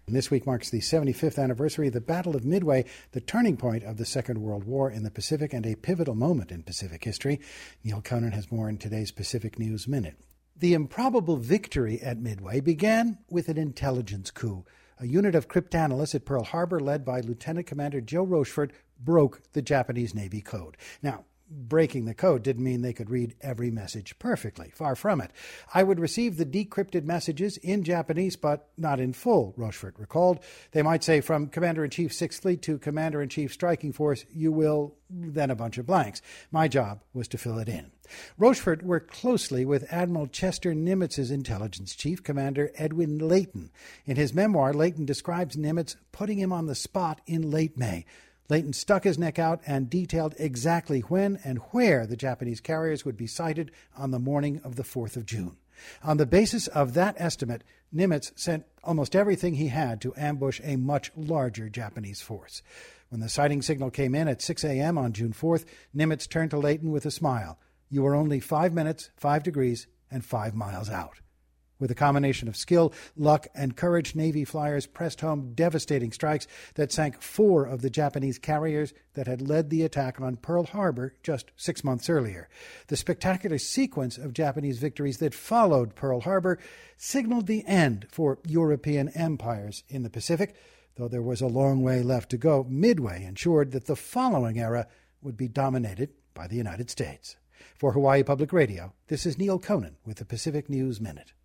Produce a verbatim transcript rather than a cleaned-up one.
And this week marks the seventy-fifth anniversary of the Battle of Midway, the turning point of the Second World War in the Pacific and a pivotal moment in Pacific history. Neil Conan has more in today's Pacific News Minute. The improbable victory at Midway began with an intelligence coup. A unit of cryptanalysts at Pearl Harbor, led by Lieutenant Commander Joe Rochefort, broke the Japanese Navy code. Now, breaking the code didn't mean they could read every message perfectly. Far from it. I would receive the decrypted messages in Japanese, but not in full, Rochefort recalled. They might say, from Commander-in-Chief sixth Fleet to Commander-in-Chief Striking Force, you will, then a bunch of blanks. My job was to fill it in. Rochefort worked closely with Admiral Chester Nimitz's intelligence chief, Commander Edwin Layton. In his memoir, Layton describes Nimitz putting him on the spot in late May. Layton stuck his neck out and detailed exactly when and where the Japanese carriers would be sighted on the morning of the fourth of June. On the basis of that estimate, Nimitz sent almost everything he had to ambush a much larger Japanese force. When the sighting signal came in at six a.m. on June fourth, Nimitz turned to Layton with a smile. You were only five minutes, five degrees, and five miles out. With a combination of skill, luck, and courage, Navy flyers pressed home devastating strikes that sank four of the Japanese carriers that had led the attack on Pearl Harbor just six months earlier. The spectacular sequence of Japanese victories that followed Pearl Harbor signaled the end for European empires in the Pacific. Though there was a long way left to go, Midway ensured that the following era would be dominated by the United States. For Hawaii Public Radio, this is Neil Conan with the Pacific News Minute.